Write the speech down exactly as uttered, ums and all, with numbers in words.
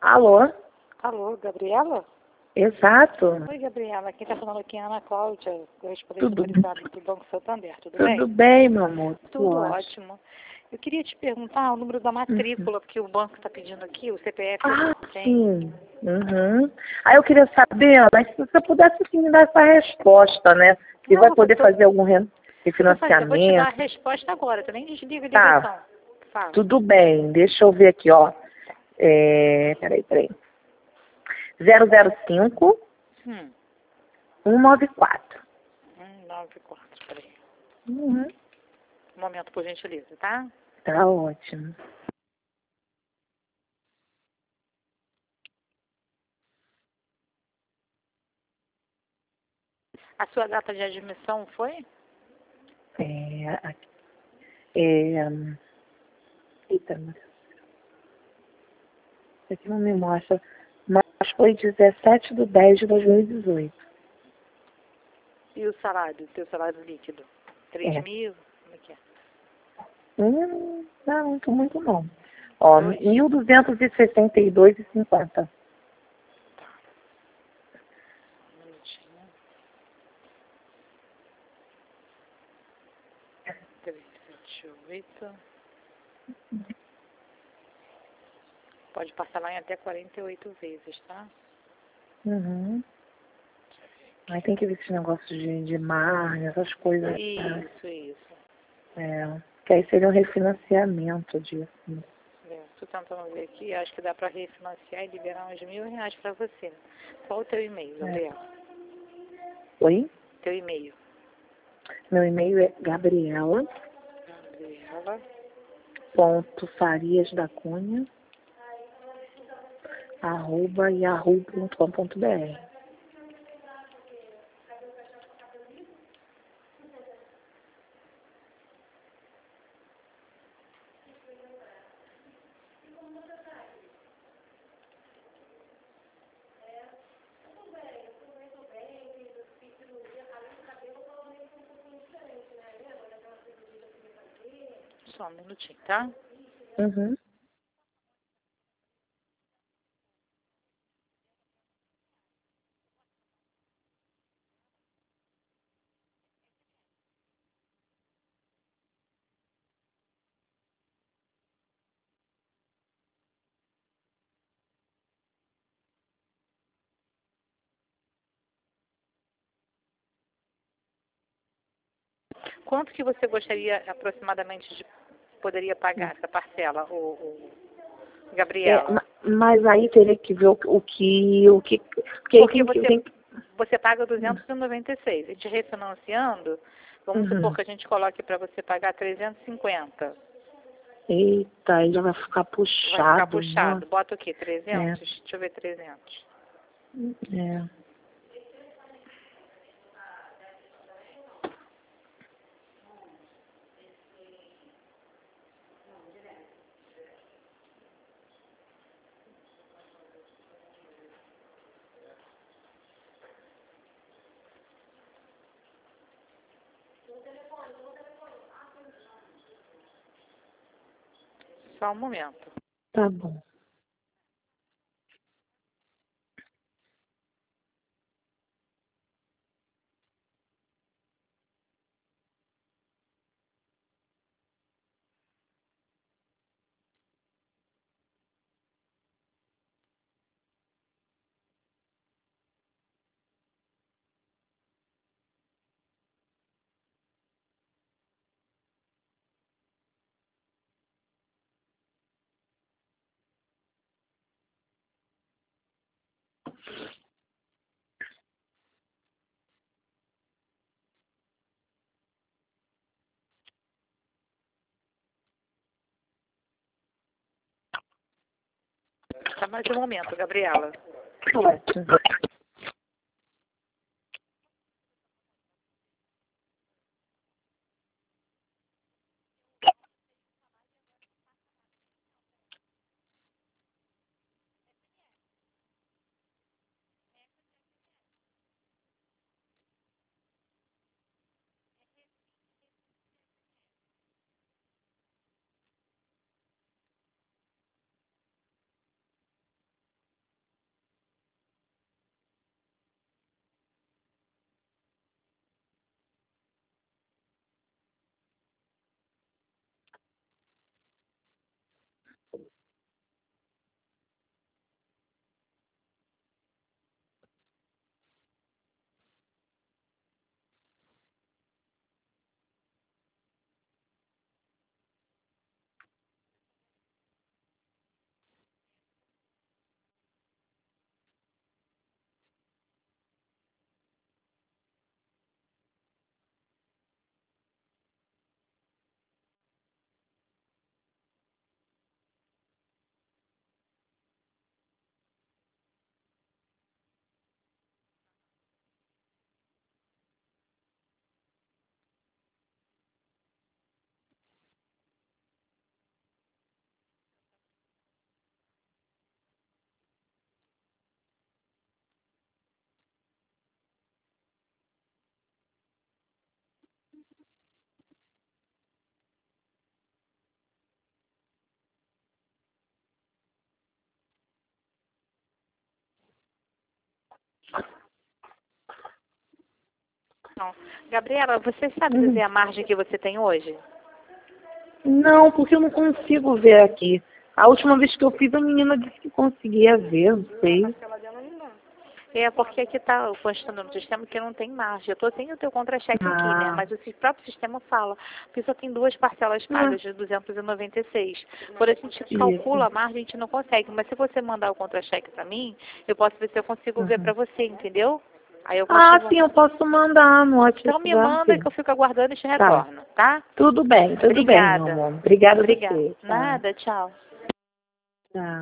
Alô? Alô, Gabriela? Exato. Oi, Gabriela. Quem está falando aqui é a Ana Cláudia, correspondente Tudo, autorizada do Banco Santander. Tudo, bem? tudo bem, meu amor? Tudo ótimo. ótimo. Eu queria te perguntar o número da Uhum. matrícula, porque o banco está pedindo aqui, o C P F Ah, tem. sim. Uhum. Aí eu queria saber, Ana, se você pudesse assim, me dar essa resposta, né? Se Não, vai você poder tô, fazer algum re- tô fazendo, eu vou te dar a refinanciamento. resposta agora, tu nem desliga a Tá, ligação. Fala. tudo bem. Deixa eu ver aqui, ó. É, peraí, peraí. zero zero cinco, Hum, um nove quatro. um, nove, quatro, peraí. Uhum. Um momento, por gentileza, tá? Tá ótimo. A sua data de admissão foi? É, aqui- é, hum, eita, mas isso aqui não me mostra. Mas foi dezessete de dez de dois mil e dezoito. E o salário, o teu salário líquido? Três É. mil? Como é que é? Hum, não, muito, muito não. Ó, Dois. mil duzentos e sessenta e dois e cinquenta. Um minutinho. Três, sete, oito. Pode parcelar em até quarenta e oito vezes, tá? Uhum. Aí tem que ver esses negócios de, de mar, essas coisas. Né? Isso, isso. É, que aí seria um refinanciamento disso. É, tô tentando ver aqui, acho que dá pra refinanciar e liberar uns mil reais pra você. Qual o teu e-mail, É. Gabriela? Oi? Teu e-mail. Meu e-mail é gabriela Gabriela. ponto farias da cunha arroba yahoo ponto com ponto br. Só um minutinho, tá? Uhum. Quanto que você gostaria aproximadamente de poderia pagar essa parcela, o, o É, Gabriela? ma- mas aí teria que ver o, o que, o que, porque aí Porque tem que, você, tem que, você paga duzentos e noventa e seis. A gente refinanciando, vamos supor uhum. que a gente coloque para você pagar trezentos e cinquenta. Eita, aí já vai ficar Vai ficar puxado, nossa. puxado. Bota o quê? É, trezentos? Deixa eu ver trezentos. é. Só um momento. Tá bom. Só mais um momento, Gabriela. Ótimo. Não. Gabriela, você sabe dizer a margem que você tem hoje? Não, porque eu não consigo ver aqui. A última vez que eu fiz, a menina disse que conseguia ver, não sei. É, porque aqui está constando no sistema que não tem margem. Eu estou sem o teu contra-cheque Ah. aqui, né? Mas o próprio sistema fala que só tem duas parcelas pagas Ah. de duzentos e noventa e seis. Quando a gente Isso. calcula a margem, a gente não consegue. Mas se você mandar o contra-cheque para mim, eu posso ver se eu consigo Uhum. ver para você, entendeu? Aí eu Ah, consigo... sim, eu posso mandar no WhatsApp. Então me manda que eu fico aguardando e te Tá. retorno, tá? Tudo bem, tudo Obrigada. bem, meu amor. Obrigada a Obrigada. você. Tá. Nada, tchau. Tchau.